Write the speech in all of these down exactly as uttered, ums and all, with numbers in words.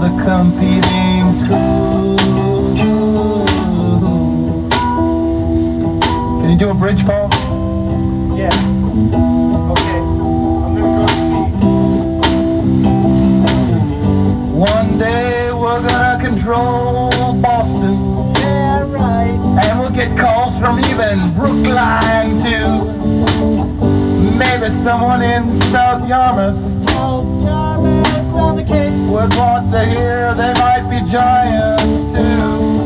the competing schools. Can you do a bridge, Paul? Yeah. Okay. I'm gonna go see. One day we're gonna control Boston. Yeah, right. And we'll get calls from even Brookline too. Maybe someone in South Yarmouth. South Yarmouth on the Cape would want to hear they might be giants too.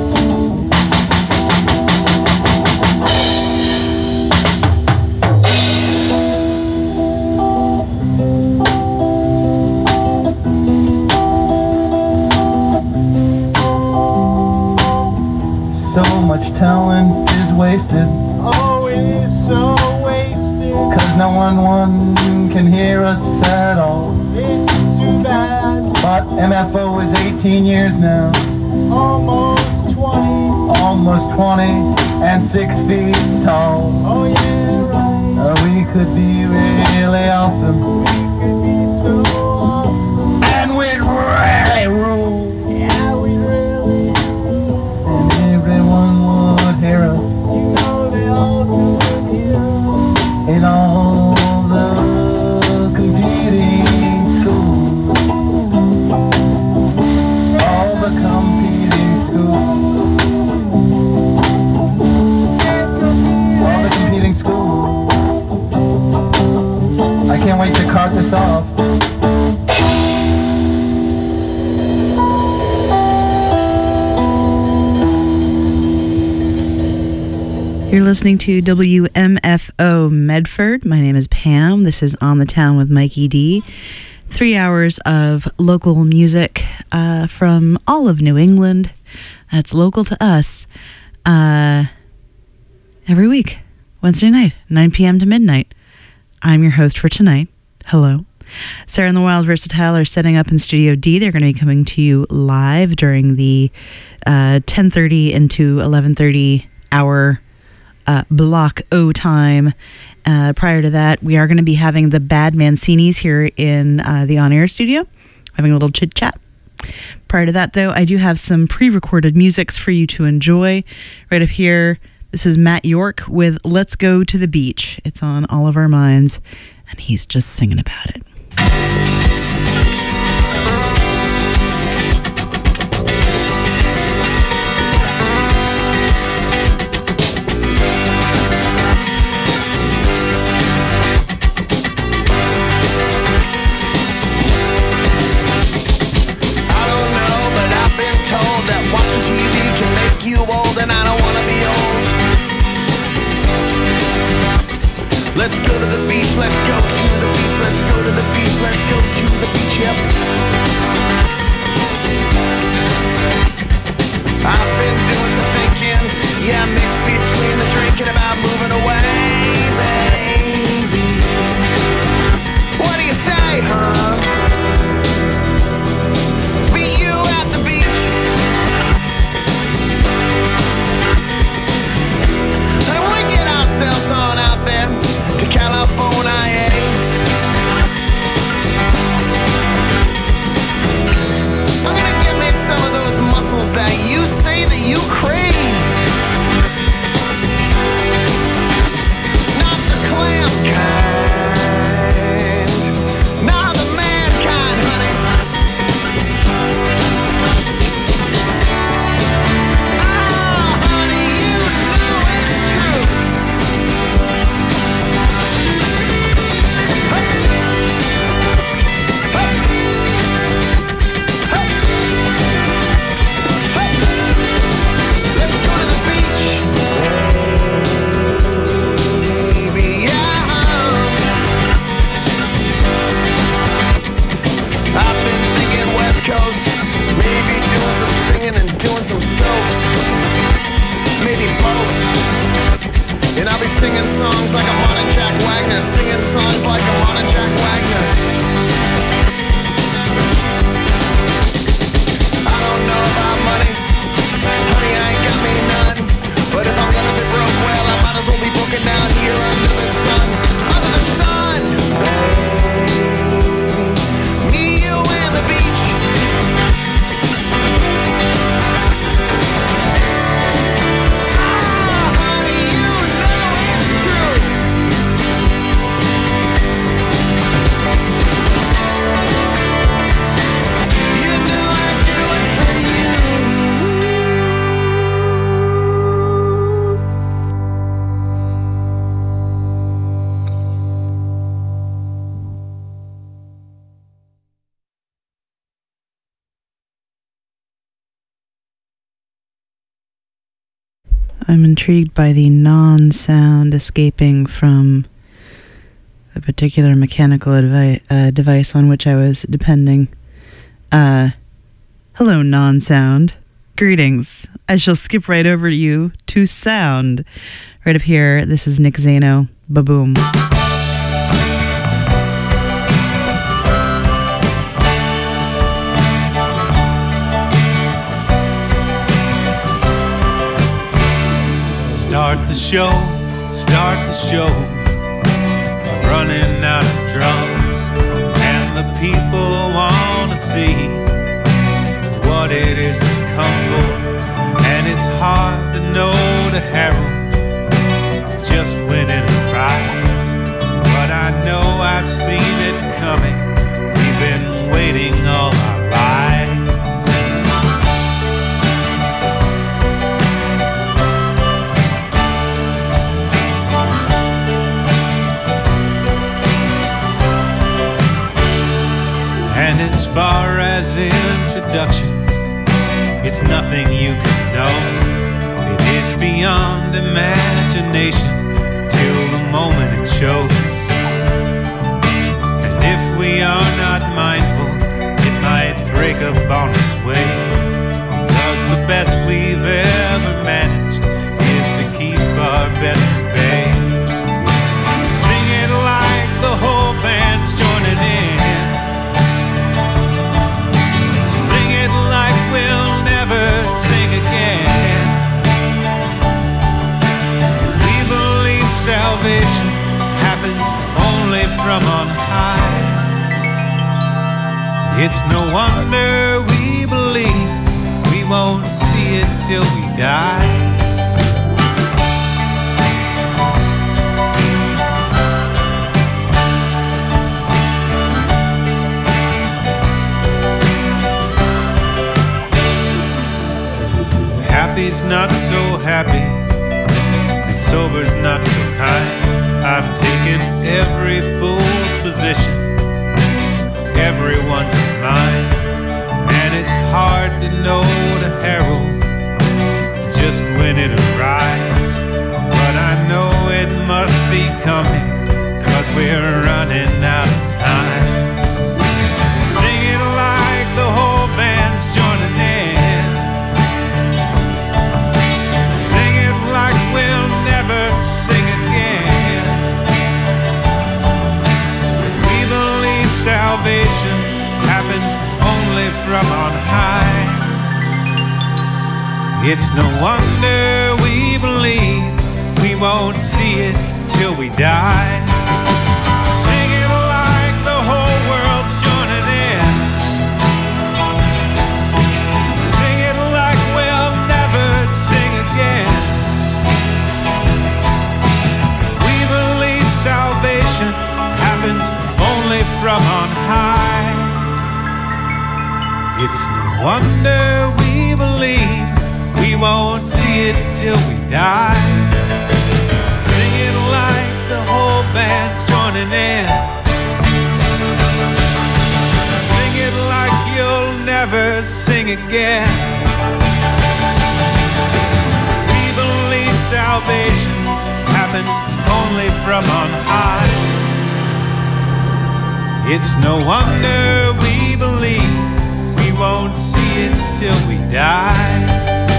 So much talent is wasted. Oh, it is so wasted. Cause no one, one can hear us at all. It's too bad. But M F O is eighteen years now. Almost twenty. Almost twenty and six feet tall. Oh, yeah, right. Uh, we could be really awesome. We could be so awesome. And we'd really rule. Yeah, we really And everyone would hear us. You know they all could hear us. In all the competing schools. All the competing schools. All the competing schools. I can't wait to cart this off. You're listening to W M F O Medford. My name is Pam. This is On the Town with Mikey D. Three hours of local music uh, from all of New England. That's local to us. Uh, every week, Wednesday night, nine p.m. to midnight. I'm your host for tonight. Hello. Sarah and the Wild Versatile are setting up in Studio D. They're going to be coming to you live during the uh, ten thirty into eleven thirty hour Uh, block O time. Uh, prior to that, we are going to be having the Bad Mancinis here in uh, the on-air studio, having a little chit-chat. Prior to that, though, I do have some pre-recorded musics for you to enjoy. Right up here, this is Matt York with Let's Go to the Beach. It's on all of our minds, and he's just singing about it. Let's go to the beach, let's go to the beach, let's go to the beach, let's go to the beach, yep. I've been doing some thinking, yeah, mixed between the drinking about moving away, baby. What do you say, huh? Let's meet you at the beach. And we get ourselves on out there to California. I'm gonna give me some of those muscles that you say that you crave. I'm intrigued by the non-sound escaping from the particular mechanical advi- uh, device on which I was depending. Uh, hello, non-sound. Greetings. I shall skip right over to you to sound. Right up here, this is Nick Zano. Ba-boom. Start the show, start the show. I'm running out of drums, and the people wanna see what it is they come for. And it's hard to know the herald just when it arrives, but I know I've seen it coming. We've been waiting all our lives. And as far as introductions, it's nothing you can know. It is beyond imagination till the moment it shows. And if we are not mindful, it might break up on its way. Because the best we've ever managed is to keep our best at bay. Sing it like the whole band's joining in. Like we'll never sing again. If we believe salvation happens only from on high, it's no wonder we believe we won't see it till we die. Happy's not so happy, and sober's not so kind. I've taken every fool's position, everyone's mine. And it's hard to know the herald just when it arrives, but I know it must be coming, 'cause we're running out of time. Sing it like the whole band's joining in. Like we'll never sing again. We believe salvation happens only from on high. It's no wonder we believe we won't see it till we die. Sing it like the whole world's joining in. Sing it like we'll never sing again. Salvation happens only from on high. It's no wonder we believe we won't see it till we die. Sing it like the whole band's joining in. Sing it like you'll never sing again. We believe salvation happens only from on high. It's no wonder we believe we won't see it till we die.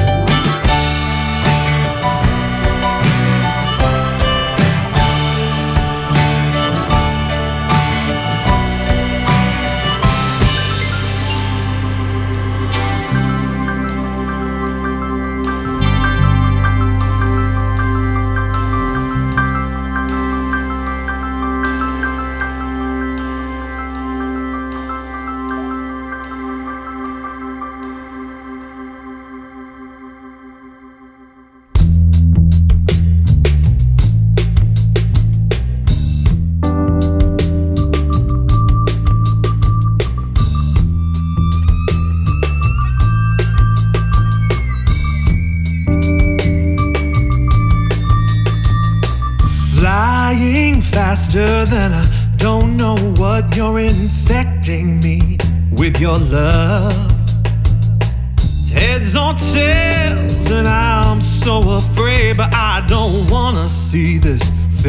Faster than I don't know what, you're infecting me with your love. heads or tails, and I'm so afraid, but I don't wanna see this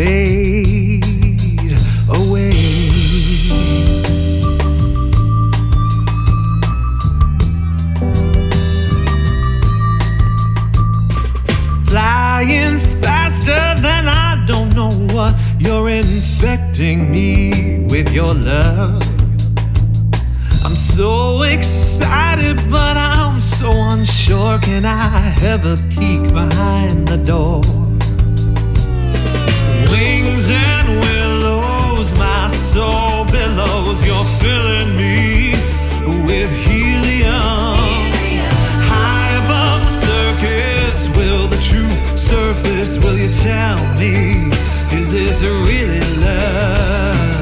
fade away. Flying faster than I don't know what. You're infecting me with your love. I'm so excited, but I'm so unsure. Can I ever peek behind the door? Wings and willows, my soul billows. You're filling me with helium. High above the circus, will the truth surface? Will you tell me, is this really love?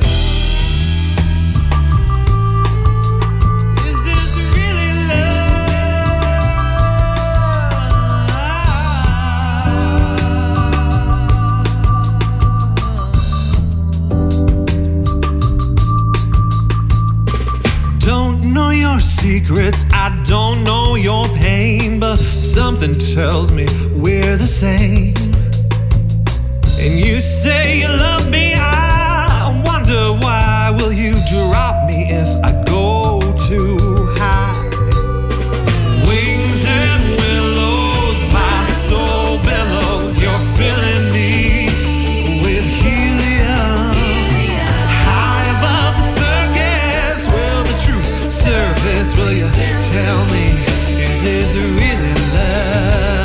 Secrets, I don't know your pain, but something tells me we're the same. And you say you love me, I wonder why. Will you drop me if I go too high? Wings and willows, my soul billows. You're filling me with helium. High above the circus, will the truth surface? Will you tell me, is this really love?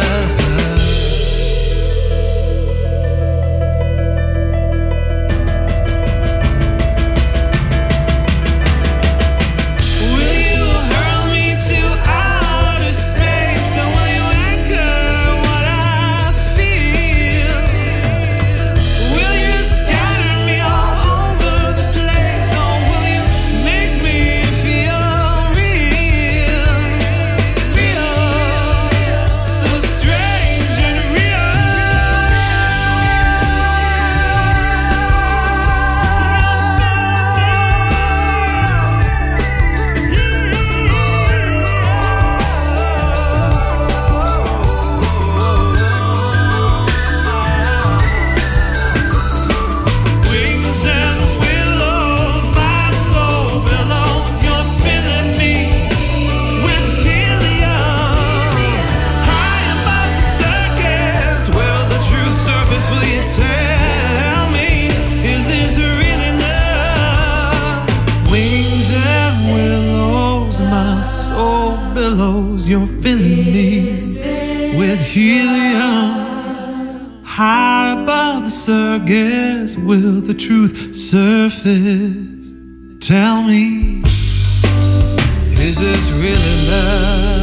Will you hurl me to outer space, or will you anchor what I feel? Will you scatter me all over the place, or will you make me feel real, real, so strange and wings and willows, my soul billows. You're filling me with helium. High above the circus, will the truth surface? Will you tell me, is this really love? Wings and willows, my soul billows. You're filling me with helium. High above the circus, will the truth surface? Tell me, is this really love?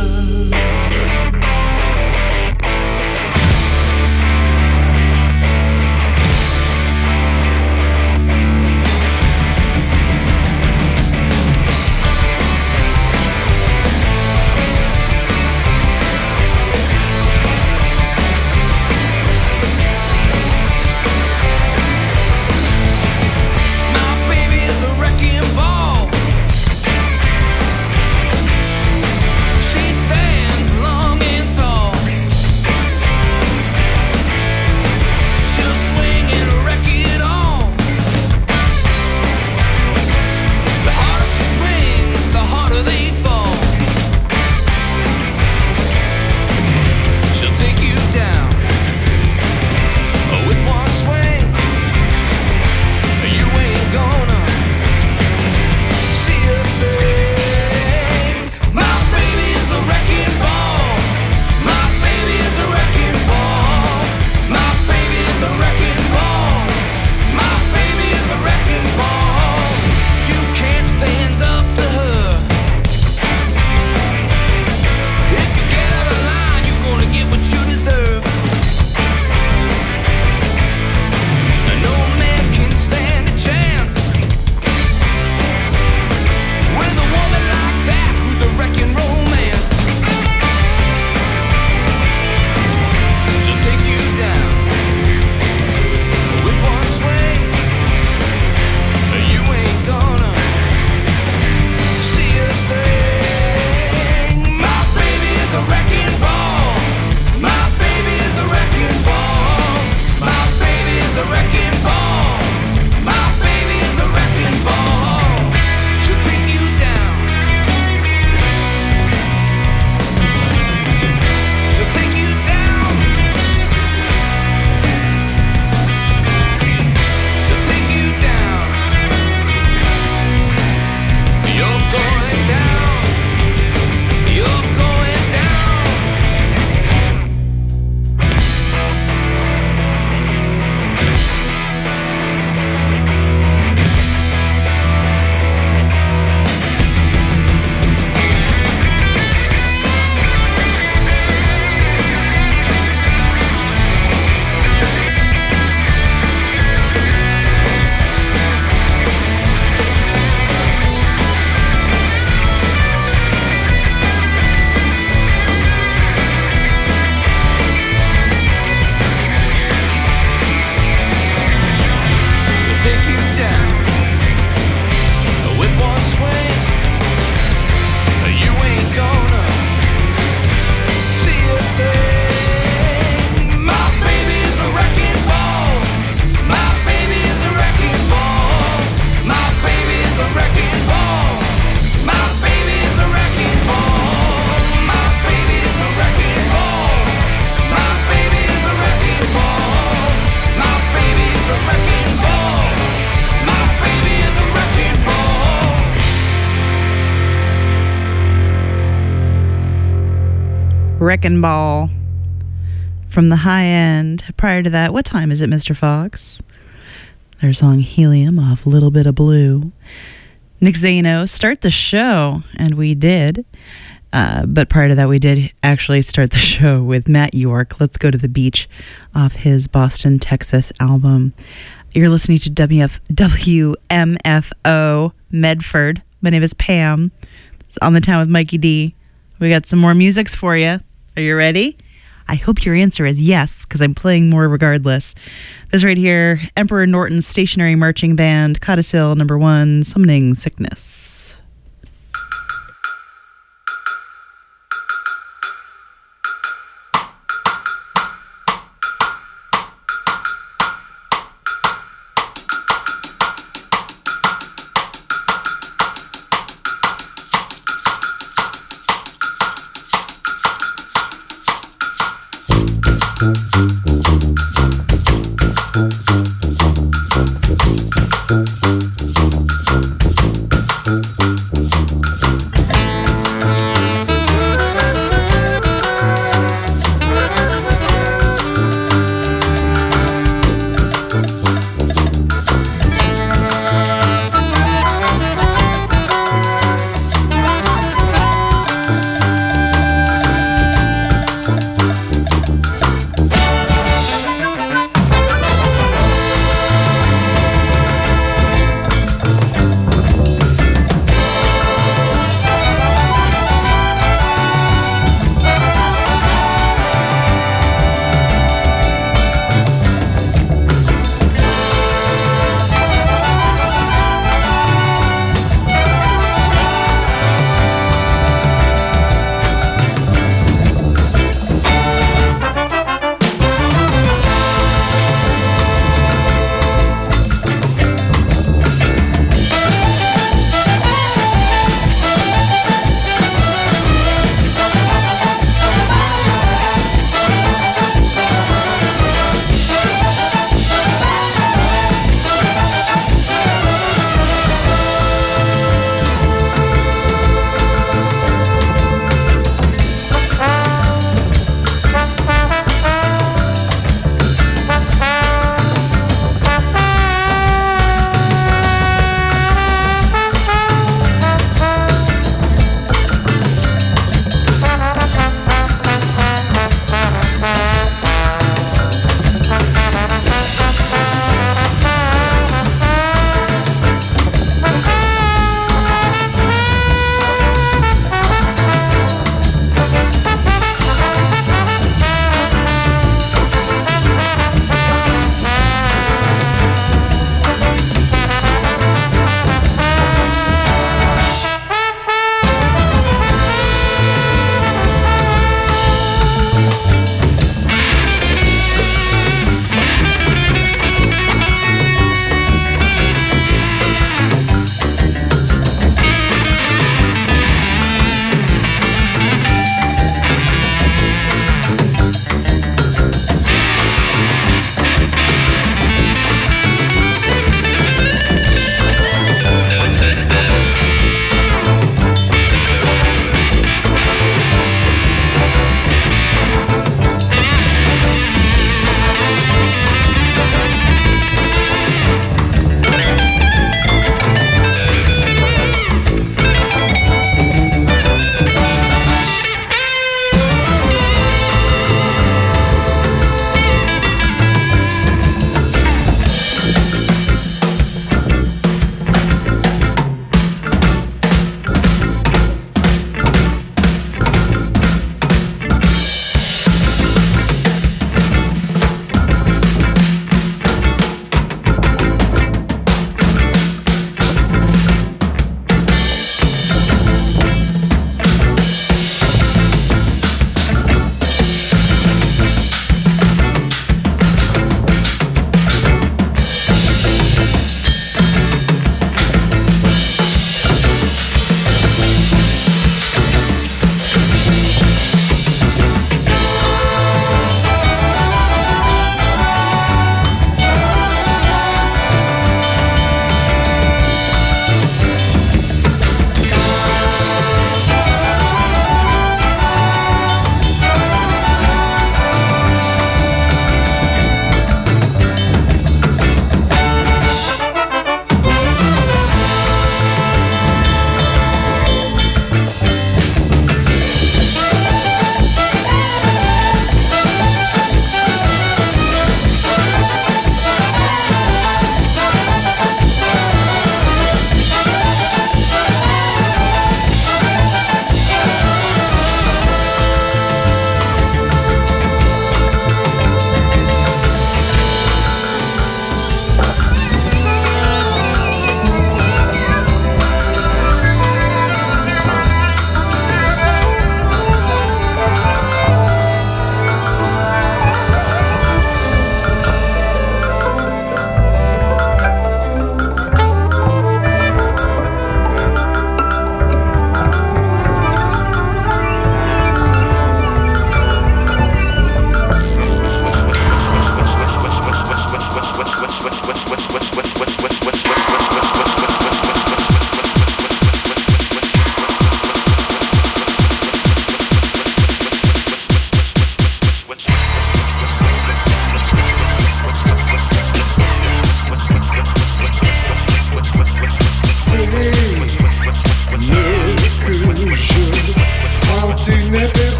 My baby is a wrecking ball. She Wrecking Ball from the High End. Prior to that, what time is it, Mister Fox? Their song Helium off Little Bit of Blue. Nick Zano, Start the Show, and we did. Uh, but prior to that, we did actually start the show with Matt York, Let's Go to the Beach, off his Boston, Texas album. You're listening to W F W M F O Medford. My name is Pam. It's On the Town with Mikey D. We got some more musics for you. Are you ready? I hope your answer is yes, because I'm playing more regardless. This right here, Emperor Norton's Stationary Marching Band, Codicil number one, Summoning Sickness. Thank you.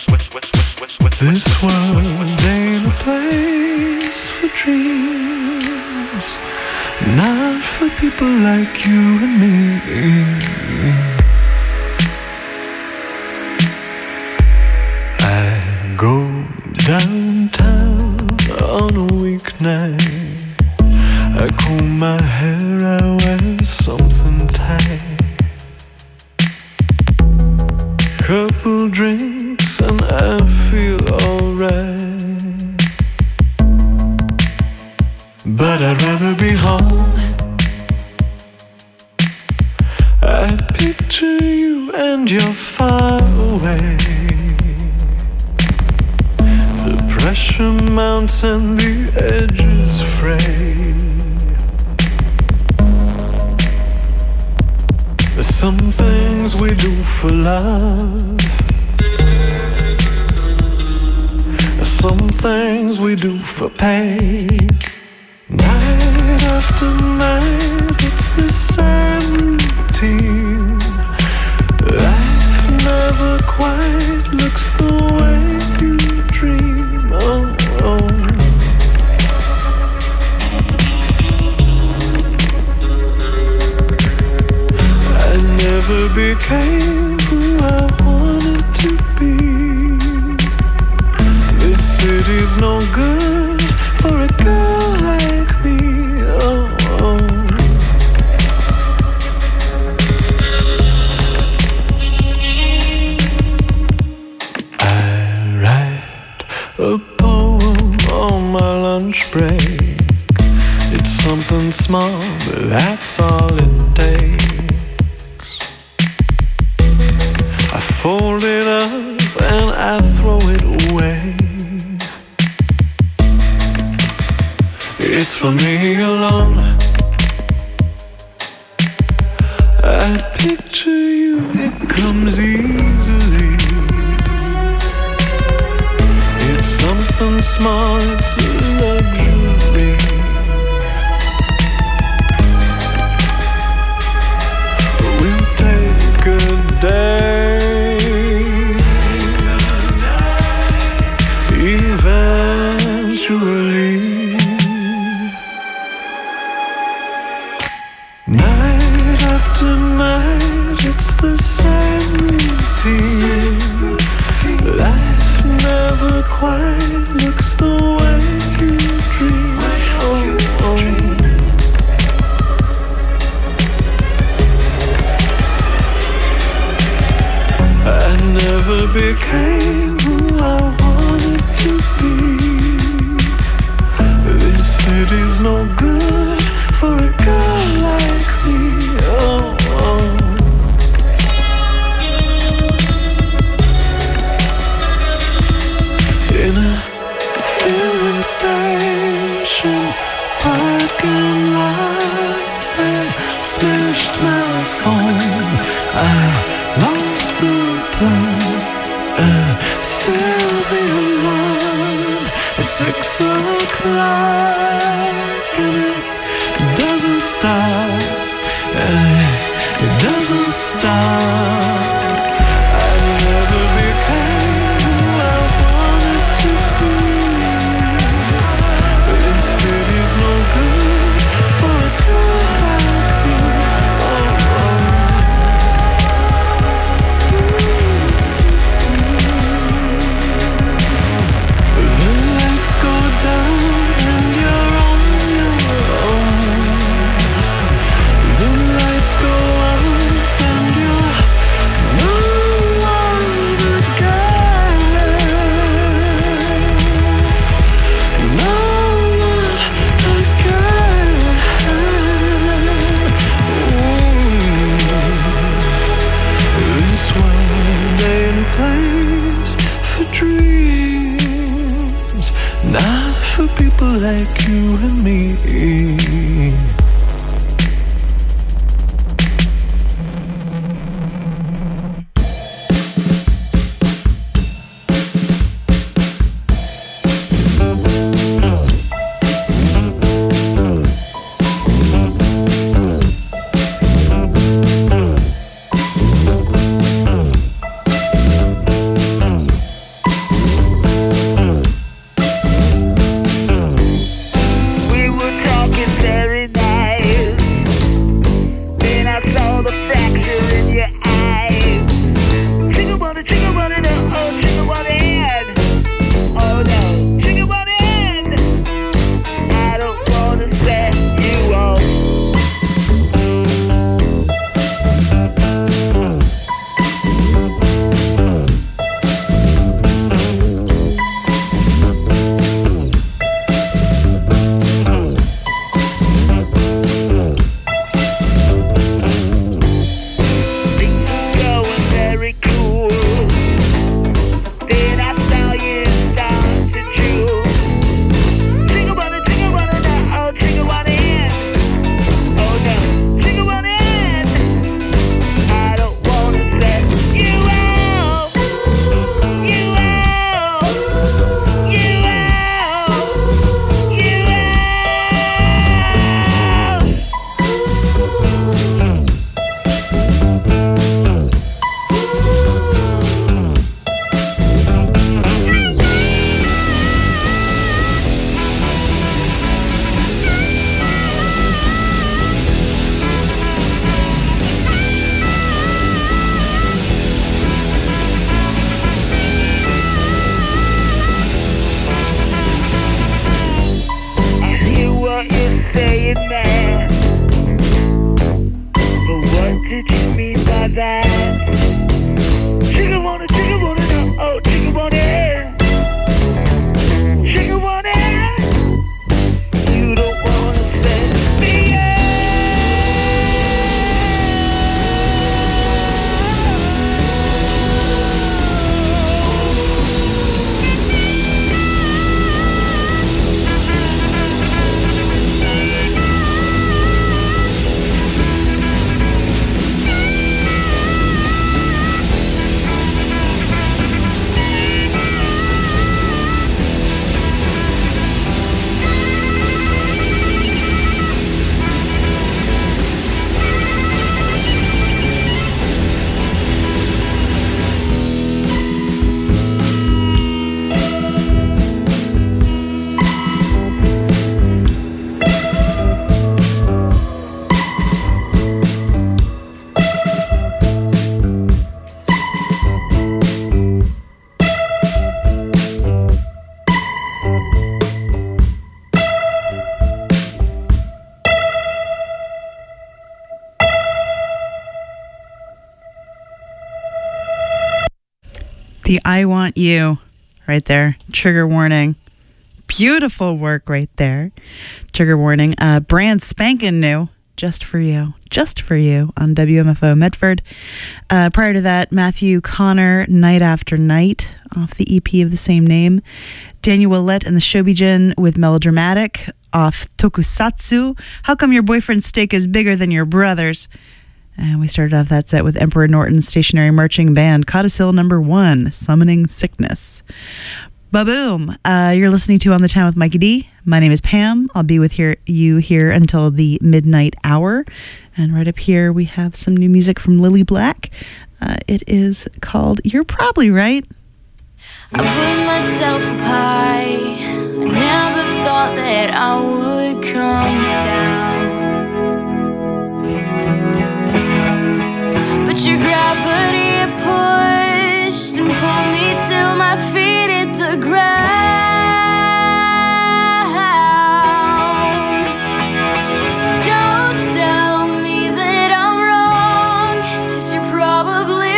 This world ain't a place for dreams, not for people like you and me. I go downtown on a weeknight, I comb my hair, I wear something tight. Couple drinks and I feel alright, but I'd rather be home. I picture you and you're far away. The pressure mounts and the edges fray. There's some things we do for love, some things we do for pain. Night after night, it's the same routine. Life never quite looks the way you dream. Oh, oh. I never became who I wanted to be. This city's no good for a girl like me. Oh, oh. I write a poem on my lunch break. It's something small, but that's all it takes. I fold it up and I throw it away. It's for me alone. I picture you, it comes easily. It's something small, it's a luxury. We'll take a day, eventually. Night after night, it's the same routine. Life never quite looks the way you dream. Oh, oh. I never became who I wanted to be. This city's no good for a girl like me. Oh, oh. In a filling station parking lot, I smashed my phone, I lost the plot, and still the alarm at six o'clock, and it doesn't stop, and it doesn't stop. I never became who I wanted to be. This city's no good for a girl like me. Oh, oh. The lights go down and you're on your own. The lights go out and you're no one again. No one again. Ooh. This world ain't a place for dreams, not for people like you and me. The I Want You right there. Trigger warning. Beautiful work right there. Trigger warning. Uh, brand spanking new. Just for you. Just for you on W M F O Medford. Uh, prior to that, Matthew Connor, Night After Night, off the E P of the same name. Daniel Willette and the Shobijin with Melodramatic, off Tokusatsu. How Come Your Boyfriend's Steak is Bigger Than Your Brother's? And we started off that set with Emperor Norton's Stationary Marching Band, Codicil Number One, Summoning Sickness. Ba-boom. Uh, you're listening to On the Town with Mikey D. My name is Pam. I'll be with here, you here until the midnight hour. And right up here, we have some new music from Lily Black. Uh, it is called You're Probably Right. I put myself up high. I never thought that I would come down. But your gravity pushed and pulled me till my feet hit the ground. Don't tell me that I'm wrong, 'cause you're probably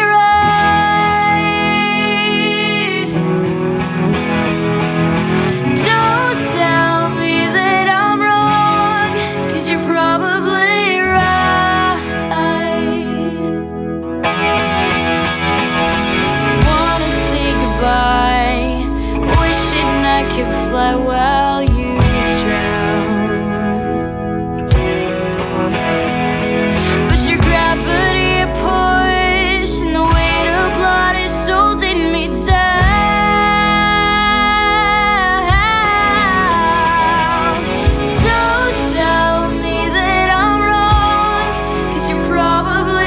right. Don't tell me that I'm wrong, 'cause you're probably right. Wanna say goodbye, wishing I could fly while you drown. But your gravity pushed and the weight of blood is holding me down. Don't tell me that I'm wrong, 'cause you're probably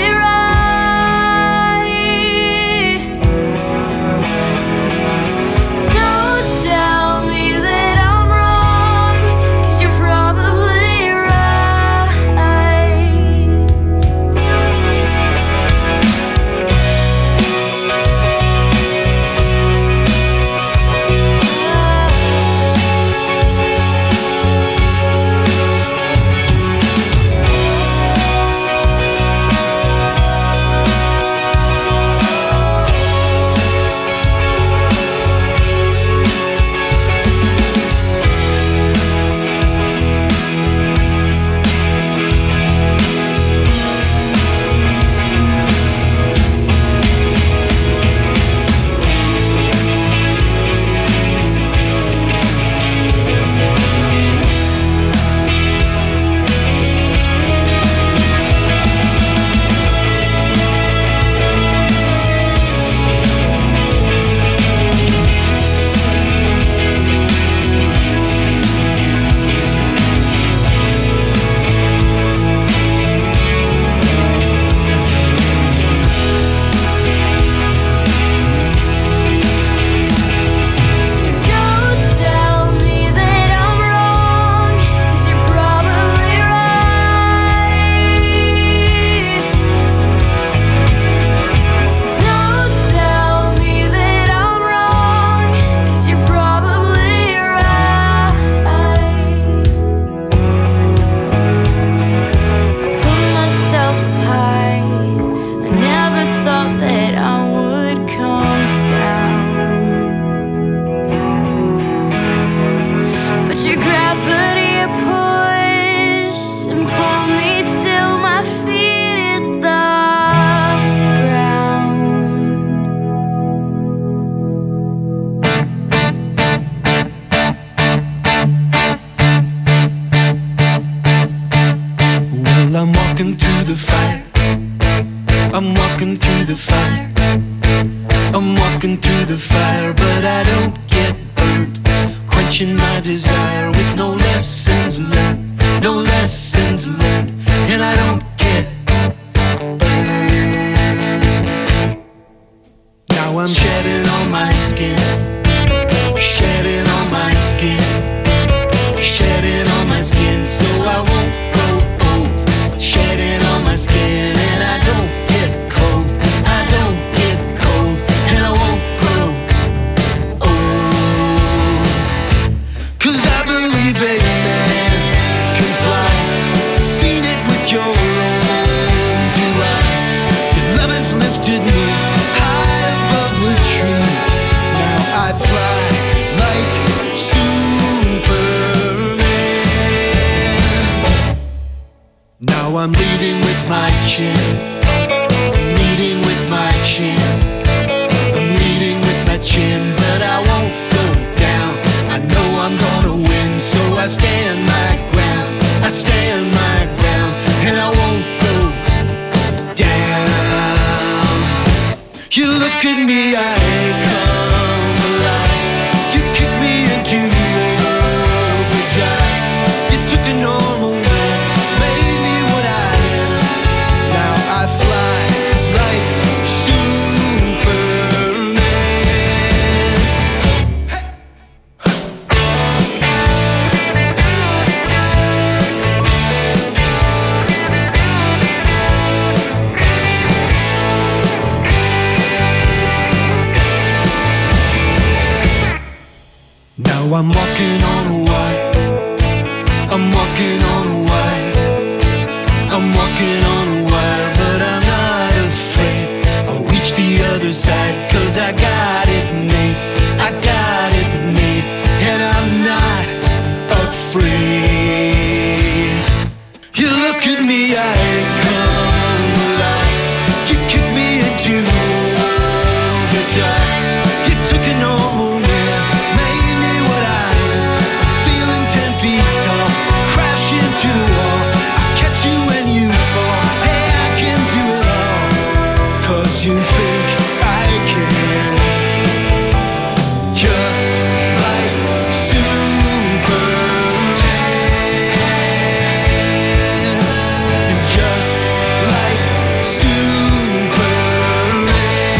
right. Don't tell me that I'm wrong, 'cause you're probably right. Don't tell me that I'm wrong, 'cause you're probably right. Don't tell me that I'm wrong, 'cause you're probably right. I put myself up high. I never thought that I would come down. But your gravity pushed and pulled me till my feet hit the ground. Well, I'm walking through the fire. I'm walking through the fire. I'm walking through the fire, but I don't get burned. Quenching my desire with no lessons learned. No lessons learned. And I don't get burned. Now I'm shedding on my skin. Shedding on my skin. Shedding on my skin so I won't grow old. Shedding on my skin and I don't get cold. I don't get cold and I won't grow old. 'Cause I believe chin. I'm leading with my chin. I'm leading with my chin, but I won't go down. I know I'm gonna win, so I stand my ground. I stand my ground, and I won't go down. You look at me, I come alive. You kick me into overdrive. You took a normal man, made me what I am. Now I fly like Superman. Hey. Now I'm walking on a wire. I'm walking on a wire. I'm walking on a wire, but I'm not afraid. I'll reach the other side, cause I got it made. I got it made, and I'm not afraid. You look at me, I come alive. You kick me into overdrive. You took a normal man, made me what I am. Feeling ten feet tall, crash into the wall. I catch you when you fall. Hey, I can do it all, cause you think I can. Just like Superman. Just like Superman.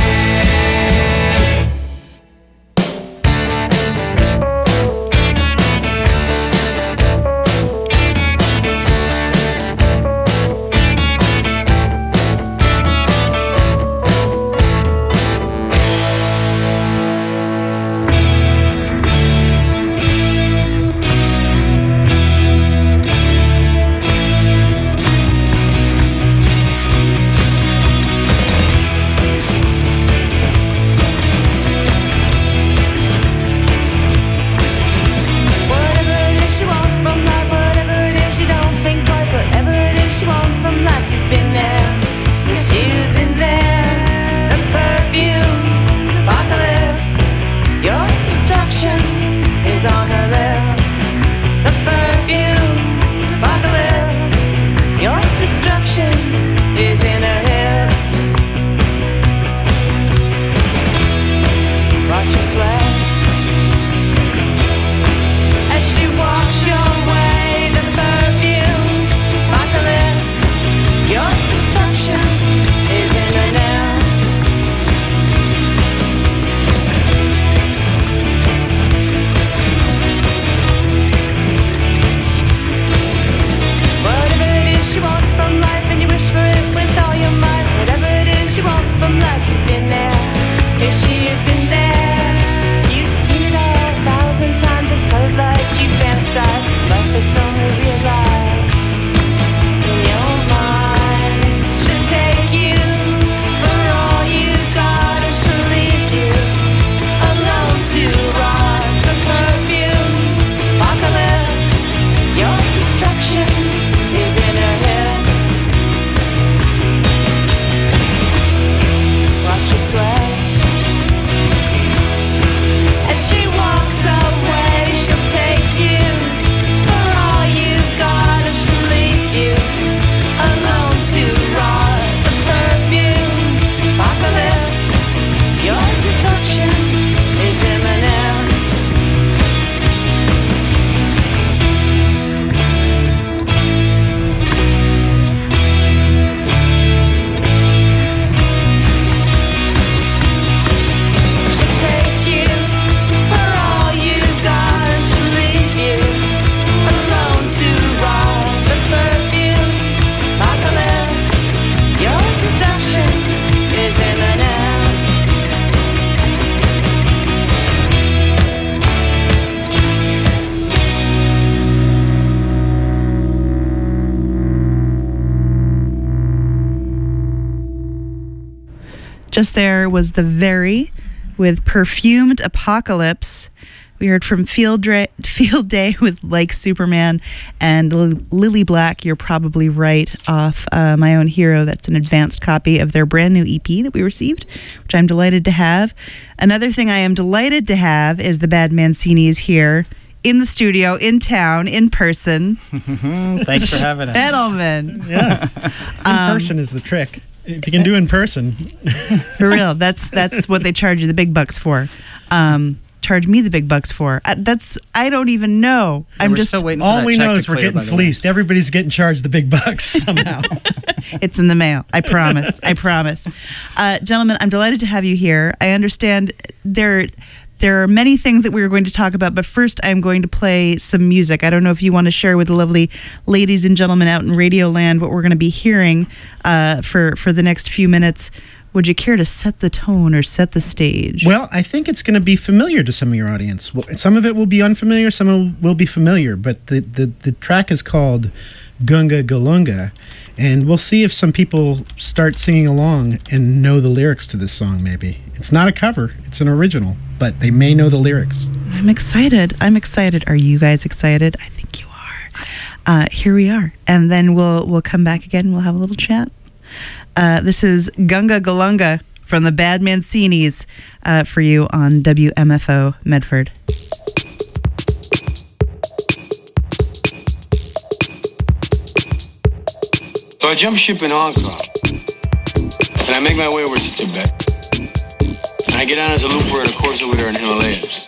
Whatever it is you want from life, whatever it is you don't think twice, whatever it is you want from life, you've been there. Yes, you've been there. The perfume, the apocalypse, your destruction is on her lips. The perfume, the apocalypse, your destruction is in her hips. Watch her sweat as she walks your way. The perfume, apocalypse, your destruction is in her net. Whatever it is you want from life, and you wish for it with all your might. Whatever it is you want from life, you've been there. Yes, you've been there. You've seen it all a thousand times in colored lights. You fantasize with life that's only realized in your mind. She'll take you for all you've got, or she'll leave you alone to rot. The perfume, apocalypse, your destruction is in her hips. Watch her sweat as she walks away. She'll take you for all you've got, or she'll leave you alone to rot. The perfume, apocalypse, your destruction is imminent. She'll take you for all you've got, or she'll leave you alone to rot. The perfume, apocalypse, your destruction is imminent. Just there was The Very with Perfumed Apocalypse. We heard from Field, Dra- Field Day with Like Superman, and L- Lily Black, You're Probably Right, off uh, My Own Hero. That's an advanced copy of their brand new E P that we received, which I'm delighted to have. Another thing I am delighted to have is the Bad Mancinis here in the studio, in town, in person. Thanks for having us. Gentlemen. Yes. In Um, person is the trick. If you can do in person. For real, that's that's what they charge you the big bucks for. Um, charge me the big bucks for. Uh, that's I don't even know. Yeah, I'm we're just still waiting for All that we check know to is we're clear, getting by the way. fleeced. Everybody's getting charged the big bucks somehow. It's in the mail. I promise. I promise. Uh, gentlemen, I'm delighted to have you here. I understand there there are many things that we were going to talk about, but first I'm going to play some music. I don't know if you want to share with the lovely ladies and gentlemen out in Radio Land what we're going to be hearing uh, for, for the next few minutes. Would you care to set the tone or set the stage? Well, I think it's going to be familiar to some of your audience. Well, some of it will be unfamiliar, some of it will be familiar, but the, the, the track is called Gunga Galunga, and we'll see if some people start singing along and know the lyrics to this song, maybe. It's not a cover, it's an original, but they may know the lyrics. I'm excited. I'm excited. Are you guys excited? I think you are. Uh, here we are. And then we'll we'll come back again. We'll have a little chat. Uh, this is Gunga Galunga from the Bad Mancinis uh, for you on W M F O Medford. So I jump ship in Hong Kong, and I make my way over to Tibet. And I get on as a looper and a course over there in the Himalayas.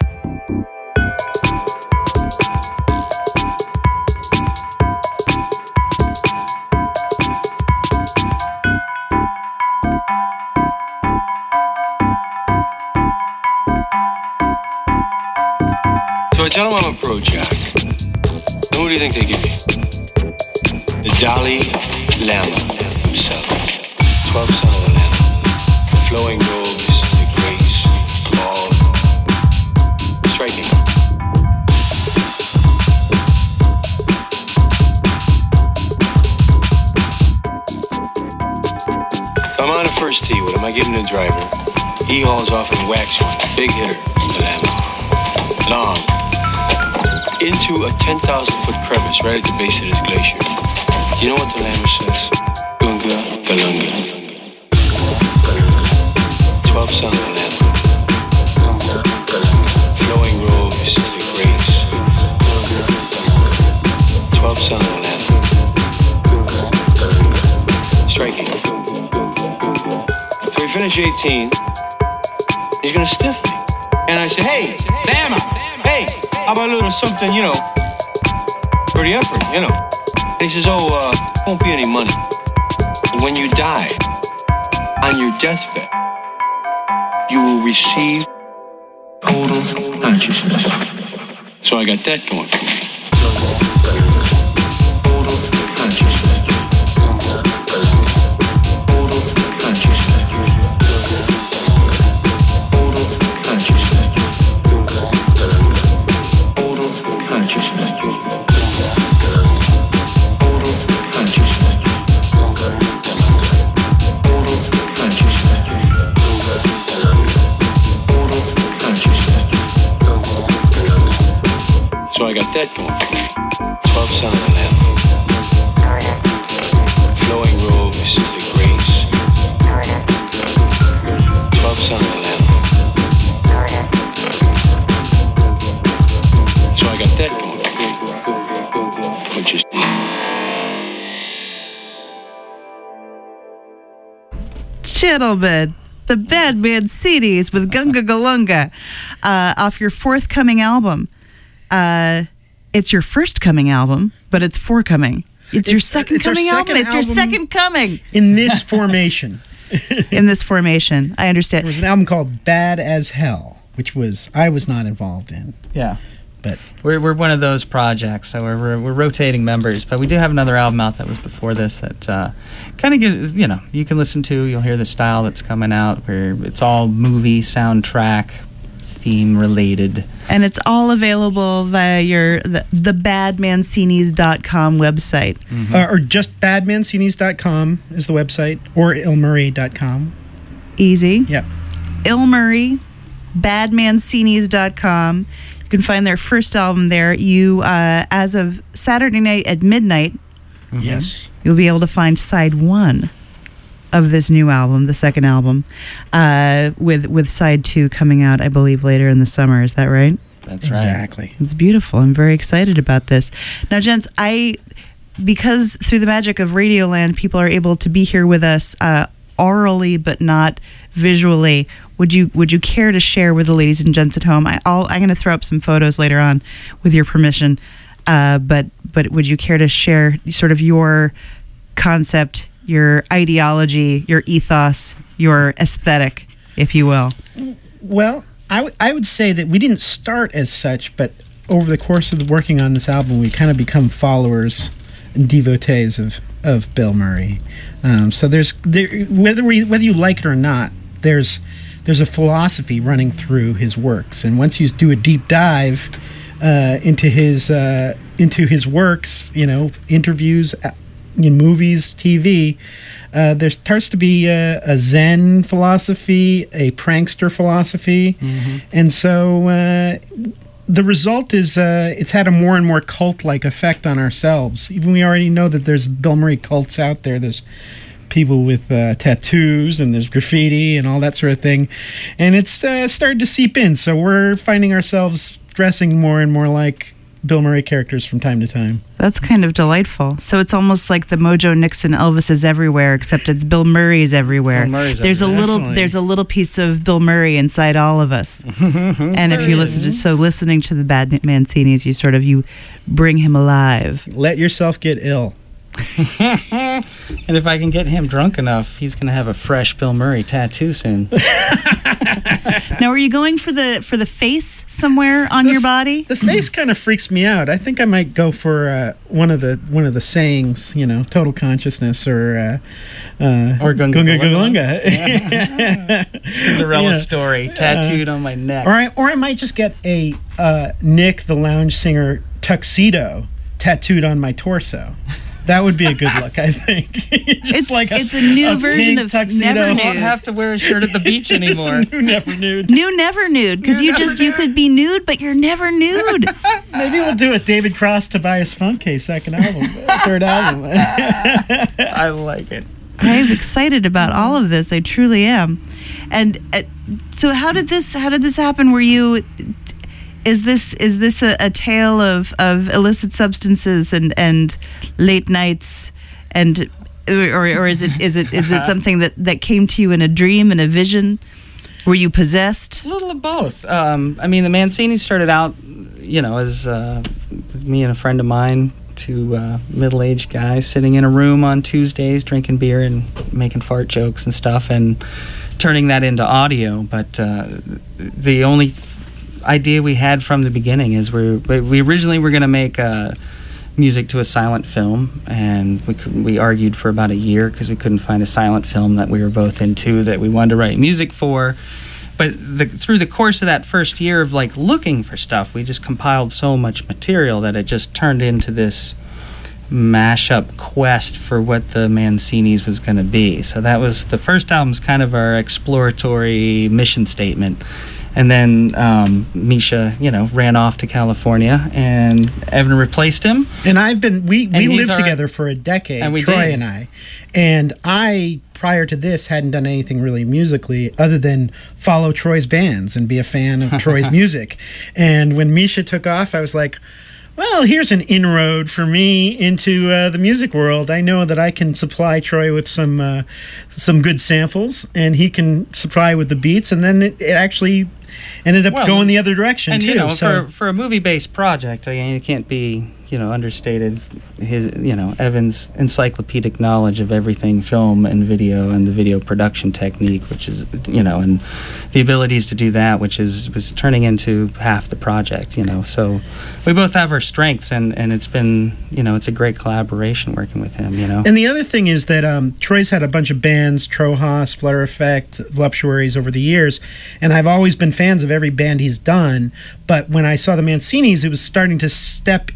So I tell them I'm a pro jack. And who do you think they give me? The Dalai Lama himself. Twelve son of the Lama. Flowing robes, the grace, bald, striking. So I'm on the first tee with him. I give him the driver. He hauls off and whacks one. Big hitter, the Lama. Long. Into a ten thousand foot crevice right at the base of this glacier. Do you know what the Lama says? Gunga Galunga. Twelve son of the Lama. Flowing robes, the grace. Twelve son of the Lama. Striking. So we finish eighteen. He's gonna stiff me. And I say, hey, Lama, hey, how about a little something, you know, for the effort, you know? And he says, oh, uh, won't be any money. But when you die, on your deathbed, you will receive total consciousness. So I got that going for me. Total consciousness. Total consciousness. Total consciousness. Total consciousness. So I got that going for me. Twelve son of the Lama. Flowing robes, the grace. Twelve son of the Lama. So I got that going for me. Which is Gentlemen, the Bad Mancinis with Gunga Galunga uh, off your forthcoming album. Uh, it's your first coming album, but it's forthcoming. It's, It's- your second it's our coming album. second It's your album. second coming In this formation. in this formation. I There understand. was an album called Bad as Hell, which was I was not involved in. Yeah. But We're, we're one of those projects, so we're, we're, we're rotating members. But we do have another album out that was before this that uh, kind of gives, you know, you can listen to. You'll hear the style that's coming out where it's all movie, soundtrack, theme related. And it's all available via your the, the bad mancinis dot com website. uh, or just bad mancinis dot com is the website, or ilmurray dot com. Easy. Yep. Ilmurray bad mancinis dot com. You can find their first album there. You, uh, as of Saturday night at midnight, Mm-hmm. Yes, you'll be able to find side one of this new album, the second album, uh, with with side two coming out, I believe, later in the summer. Is that right? That's exactly. right. It's beautiful. I'm very excited about this. Now, gents, I because through the magic of Radioland, people are able to be here with us uh, orally, but not visually. Would you Would you care to share with the ladies and gents at home? I, I'll, I'm going to throw up some photos later on, with your permission. Uh, but but would you care to share sort of your concept, your ideology, your ethos, your aesthetic, if you will? Well, I, w- I would say that we didn't start as such, but over the course of the working on this album, we kind of become followers and devotees of, of Bill Murray. Um, so there's there, whether we whether you like it or not, there's there's a philosophy running through his works, and once you do a deep dive uh, into his uh, into his works, you know, interviews, uh, in movies, T V. Uh, there starts to be a, a Zen philosophy, a prankster philosophy, mm-hmm. and so uh, the result is uh, it's had a more and more cult-like effect on ourselves. Even we already know that there's Bill Murray cults out there. There's people with uh, tattoos, and there's graffiti and all that sort of thing, and it's uh, started to seep in. So we're finding ourselves dressing more and more like Bill Murray characters from time to time. That's kind of delightful. So it's almost like the Mojo Nixon Elvis is everywhere, except it's Bill Murray's everywhere. Bill Murray's there's everywhere. a little Definitely. there's a little piece of Bill Murray inside all of us. And if you listen to so listening to the Bad Mancinis, you sort of you bring him alive. Let yourself get ill. And if I can get him drunk enough, he's going to have a fresh Bill Murray tattoo soon. Now, are you going for the for the face somewhere on The your f- body? The face kind of freaks me out. I think I might go for uh, one of the one of the sayings, you know, total consciousness or uh, uh, Or Gunga Gunga Gunga. Gunga. Cinderella Yeah. story tattooed on my neck. Or I or I might just get a uh, Nick the Lounge Singer tuxedo tattooed on my torso. That would be a good look, I think. Just It's- like it's a new version pink of tuxedo. Never I Nude. won't have to wear a shirt at the beach It's a anymore. new Never Nude. New never nude, because you just you could be nude, but you're never nude. Maybe we'll do a David Cross, Tobias Funke second album, third album. I like it. I'm excited about all of this. I truly am. And uh, so, how did this? How did this happen? Were you? Is this is this a, a tale of, of illicit substances and, and late nights, and or, or is it is it is it something that, that came to you in a dream, in a vision? Were you possessed? A little of both. Um, I mean, the Mancinis started out, you know, as uh, me and a friend of mine, two uh, middle-aged guys sitting in a room on Tuesdays, drinking beer and making fart jokes and stuff, and turning that into audio. But uh, the only idea we had from the beginning is we we originally were going to make uh, music to a silent film, and we could, we argued for about a year because we couldn't find a silent film that we were both into that we wanted to write music for. But the, through the course of that first year of like looking for stuff, we just compiled so much material that it just turned into this mashup quest for what the Mancinis was going to be. So that was the first album's kind of our exploratory mission statement. And then um, Misha, you know, ran off to California, and Evan replaced him. And I've been we, we And he's lived our- together for a decade, And we Troy did. and I. And I prior to this hadn't done anything really musically other than follow Troy's bands and be a fan of Troy's music. And when Misha took off, I was like, well, here's an inroad for me into uh, the music world. I know that I can supply Troy with some uh, some good samples, and he can supply with the beats, and then it, it actually ended up Well, going the other direction And too. you know, so for for a movie-based project, I mean, it can't be, you know, understated. His, you know, Evan's encyclopedic knowledge of everything film and video and the video production technique, which is, you know, and the abilities to do that, which is was turning into half the project. You know, so we both have our strengths, and and it's been, you know, it's a great collaboration working with him. You know, And the other thing is that um, Troy's had a bunch of bands, Trohas, Flutter Effect, Voluptuaries over the years, and I've always been fans of every band he's done. But when I saw the Mancinis, it was starting to step into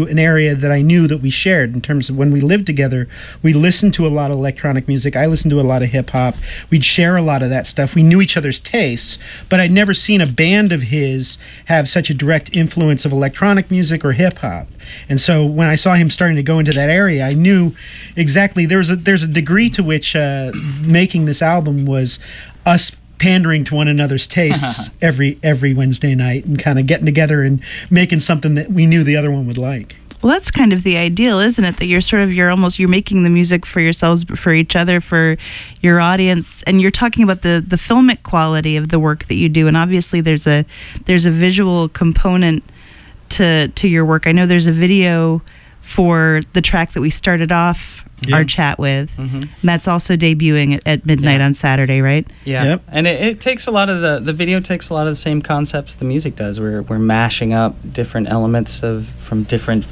into an area that I knew that we shared in terms of when we lived together. We listened to a lot of electronic music. I listened to a lot of hip hop. We'd share a lot of that stuff. We knew each other's tastes, but I'd never seen a band of his have such a direct influence of electronic music or hip hop. And so when I saw him starting to go into that area, I knew exactly there was a, there's a degree to which uh, making this album was us pandering to one another's tastes every every Wednesday night and kind of getting together and making something that we knew the other one would like. Well, that's kind of the ideal, isn't it? That you're sort of, you're almost, you're making the music for yourselves, but for each other, for your audience. And you're talking about the, the filmic quality of the work that you do. And obviously there's a, there's a visual component to, to your work. I know there's a video for the track that we started off yeah. our chat with. Mm-hmm. And that's also debuting at, at midnight yeah. on Saturday, right? Yeah. Yep. And it, it takes a lot of the, the video takes a lot of the same concepts the music does. We're, we're mashing up different elements of, from different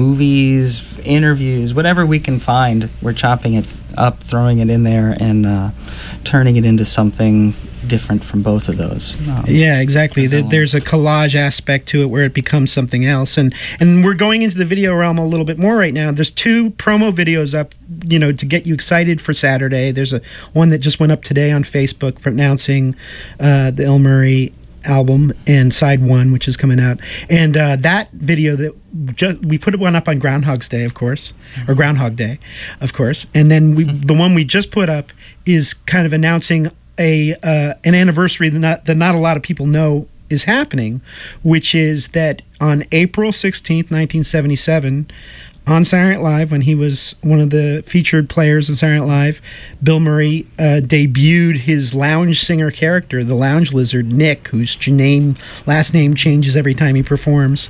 movies, interviews, whatever we can find. We're chopping it up, throwing it in there, and uh, turning it into something different from both of those. Um, yeah, exactly. The, there's a collage aspect to it where it becomes something else, and and we're going into the video realm a little bit more right now. There's two promo videos up, you know, to get you excited for Saturday. There's a one that just went up today on Facebook announcing uh, the Il Murray album and side one, which is coming out, and uh, that video that just we put one up on Groundhog's Day, of course, or Groundhog Day, of course, and then we the one we just put up is kind of announcing a uh, an anniversary that not, that not a lot of people know is happening, which is that on April sixteenth, nineteen seventy-seven, on Saturday Night Live, when he was one of the featured players of Saturday Night Live, Bill Murray uh, debuted his lounge singer character, the lounge lizard Nick, whose name last name changes every time he performs.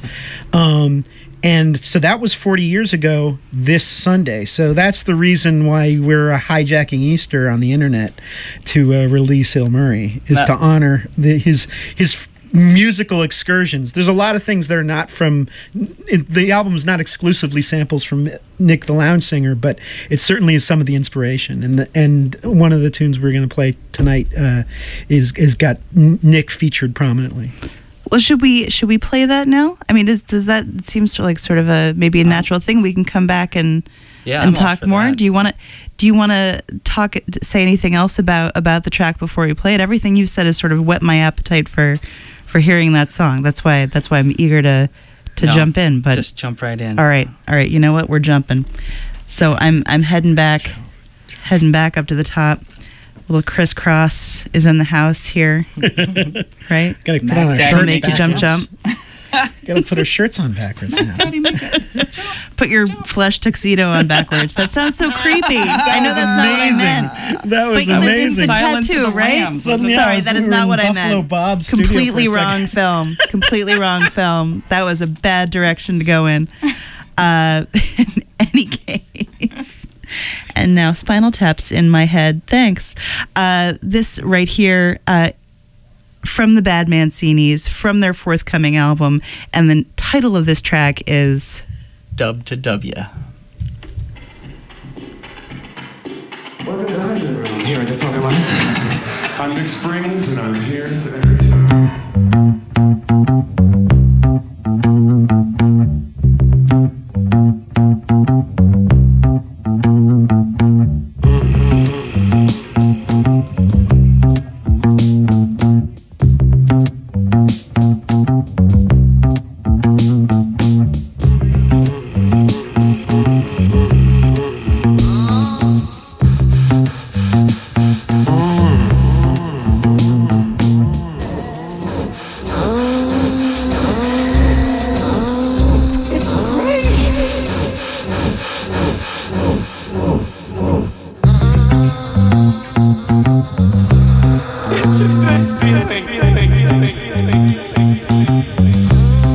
Um, And so that was forty years ago this Sunday. So that's the reason why we're uh, hijacking Easter on the internet to uh, release Il Murray, is that, to honor the, his his musical excursions. There's a lot of things that are not from... It, the album's not exclusively samples from Nick the Lounge Singer, but it certainly is some of the inspiration. And the, and one of the tunes we're going to play tonight uh, is is got Nick featured prominently. Well, should we should we play that now? I mean, does does that it seems like sort of a maybe a natural thing? We can come back and yeah, and I'm talk more. That. Do you want to do you want to talk say anything else about about the track before we play it? Everything you've said has sort of whet my appetite for for hearing that song. That's why that's why I'm eager to to no, jump in. But just jump right in. All right, all right. You know what? We're jumping. So I'm I'm heading back, heading back up to the top. Little crisscross is in the house here, right? Gotta put on our Daddy shirts make you jump, jump. Gotta put our shirts on backwards now. Put your flesh tuxedo on backwards. That sounds so creepy. I know that's not what I meant. That was but amazing. But the tattoo, right? Suddenly, Sorry, yeah, that is we not what I Buffalo meant. Bob's Completely wrong film. Completely wrong film. That was a bad direction to go in. Uh, in any case. And now Spinal Tap's in my head. Thanks. Uh, this right here, uh, from the Bad Mancinis, from their forthcoming album, and the title of this track is Dub to W. Welcome to Hunter Room here at the Poker Lines. I'm Nick Springs, and I'm here to